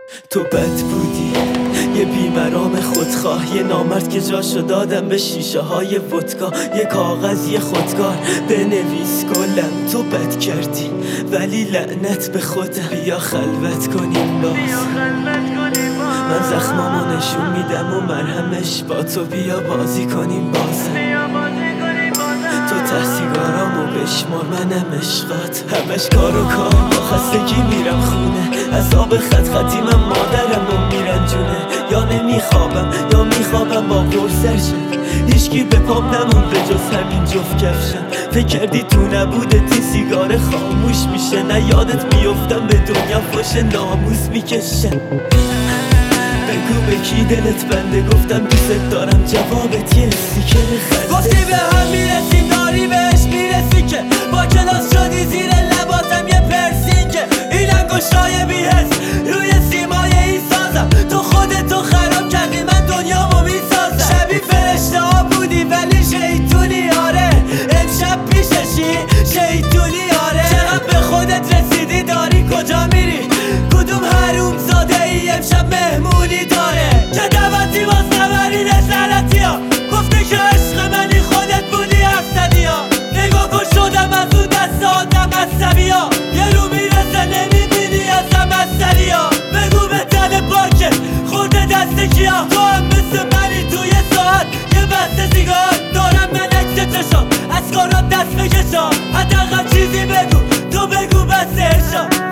تو بد بودی، یه بیمرام خودخواه، یه نامرد که جاشو دادم به شیشه های ودکا. یه کاغذ یه خودکار بنویس گلم، تو بد کردی ولی لعنت به خودم. بیا خلوت کنیم باز، من زخمامو نشون میدم و مرهمش با تو. بیا بازی کنیم بازم، تو ته سیگارامو بشمار منم عشقات. همش کار و کار، با خستگی میرم خونه، از آب خط خطی من مادرمو میرنجونه. یا نمیخوابم یا میخوابم با پرسرشم، هیچکی به پام نمون به جز همین جفت کفشم. فکر کردی تو نبودت این سیگار خاموش میشه، نه یادت میفتم به دنیا فوش ناموس میکشم. بگو به کی دلت بنده، گفتم دوست دارم، جوابت یه استیکر خنده. گفتی به هم میرسیم داری بهش میرسی که با کلاس شدی زیر لباتم یه پرسینگه. این انگشتای بی‌حس روی سیمای این سازم، تو خودتو خراب کردی من دنیامو میسازم. شبیه فرشته ها بودی ولی شیطونی آره، امشب پیششی شیطونی آره. چقدر به خودت رسیدی داری کجا میری، کدوم حروم زاده ای امشب مهمونی داره که دعوتی باز نبری نظرتی ها. گفتی که عشق منی خودت بودی افسدی ها، نگاه کن شدم از اون دست آدم عصبی ها. یه رو میرسه نمیبینی ازم اثری ها، بگو به تن پاکه خورده دست کیا. تو هم مثل منی توی ساعت یه بسته سیگار دارم من عکس چشام، از کارات دست بکشم. حداقل چیزی بگو، تو بگو بس ارشاد.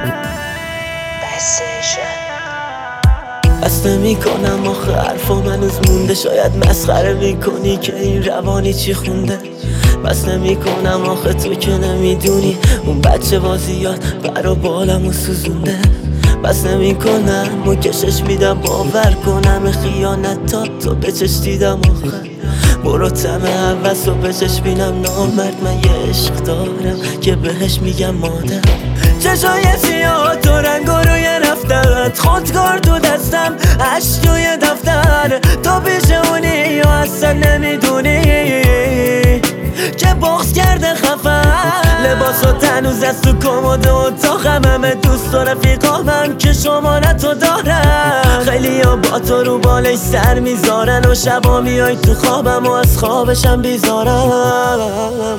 بس نمیکنم آخه حرفام هنوز مونده، شاید مسخره میکنی که این روانی چی خونده. بس نمیکنم آخه تو که نمیدونی اون بچه بازیات برا بالمو سوزونده. بس نمیکنم و کشش میدم باور کنم خیانتات تو به چش دیدم آخه. برو تم حوث و به چش بینم نامرد، من یه عشق دارم که بهش میگم مادر. چشای سیاه تو رنگ و روی رفتت، خودکار تو دستم عشق توی دفتر. تو پیش اونی یا اصلا نمیدونی که بغض کرده خفن. لباسات هنوز از تو کمد اتاقم، همه دوست و رفیقامم که شمارتو دارم. خیلی ها با تو رو بالش سر میذارن و شبا میای تو خوابم و از خوابشم بیزارم.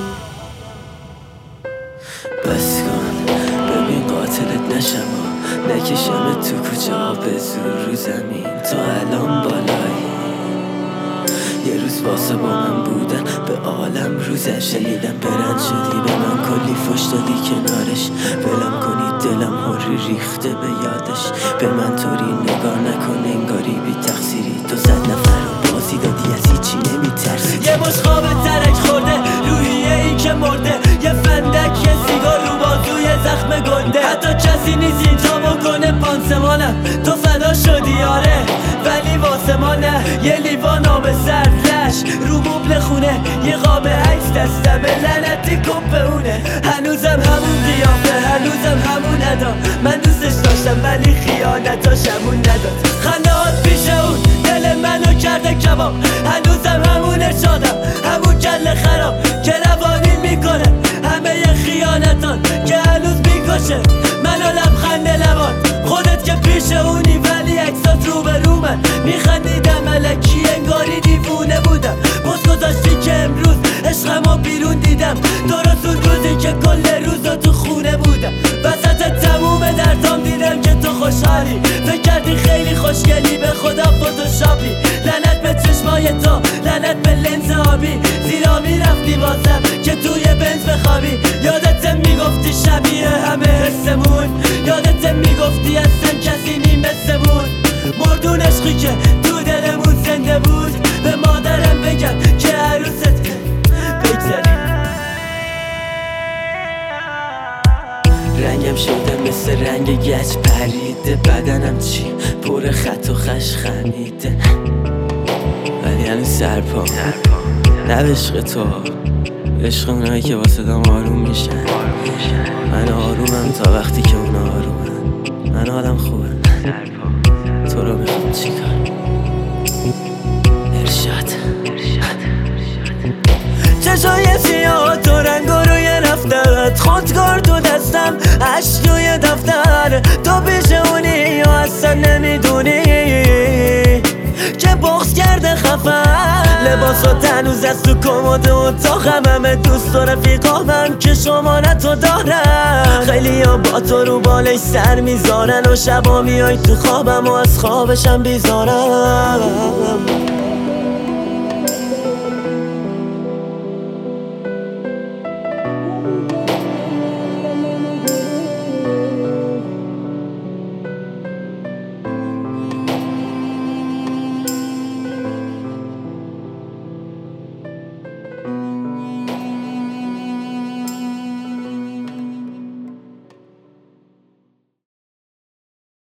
بس کن ببین قاتلت نشم و نکشم تو کوچه ها به زور رو زمین. تو الان بالایی، یه روز واسه با من بودن به عالم روزه. شنیدم برند شدی به من کلی فش دادی کنارش، ولم کنی دلم هوری ریخته به یادش. به من طوری نگاه نکن انگاری بی تقصیری، تو 100 نفر رو بازی دادی از هیچی نمیترسی. یه مش خواب ترک خورده روحیه این که مرده، یه فندک یه سیگار رو بازوی زخم گنده. حتی کسی نیست اینجا بکنه پانسمانم، تو فدا شدی آره ولی واسه ما نه. یه لیوان آب سرد لش رو مبل خونه، یه قاب عکس دستمه لعنتی کپونه. هنوزم همون قیافه هنوزم همون ادا، من دوستش داشتم ولی خیانتاشمون نداد. خندهات پیش اون دل منو کرده کباب، هنوزم همون ارشادم همون کل خراب که روانی میکنه همه ی خیانتان که هنوز میکشه منو. لبخند لبان خودت که پیش اونی ولی عکسات رو به رو من میخندیدم الکی انگاری دیوونه بودم. بس گذاشتی که امروز عشقمو بیرون دیدم، درست اون روزی که کل روزا تو خونه بودم. وسط تموم دردام دیدم که تو خوشحالی، فکر کردی خیلی خوشگلی به خدا فتوشاپی. لعنت به چشمای تو لعنت به لنز آبی، زیرا میرفتی واسم که توی بنز بخوابی. یادت میگفتی شبیه همه حسمون، یادت میگفتی اصلا کسی نیم مثمون. مردون عشقی که تو دلمون زنده بود، به مادرم بگم که عروست بگذاریم. رنگم شده مثل رنگ گچ پریده، بدنم چی پر خط و خش خمیده، ولی هنوز سرپام نه به عشق تو، عشق اونایی که واسه دام آروم میشن. من آرومم تا وقتی که اونا آرومن، من حالم خوبه. تو رو میخوام چیکار؟ ارشاد. چشای سیاه تو رنگ و روی رفتت، خودکار تو دستم عشق توی دفتر. تو پیش اونی یا اصلا لباسات هنوز از تو کمد اتاقم، همه دوست و رفیقامم که شماره تو دارم. خیلی ها با تو رو بالش سر میذارن و شبا میای تو خوابم و از خوابشم بیزارم.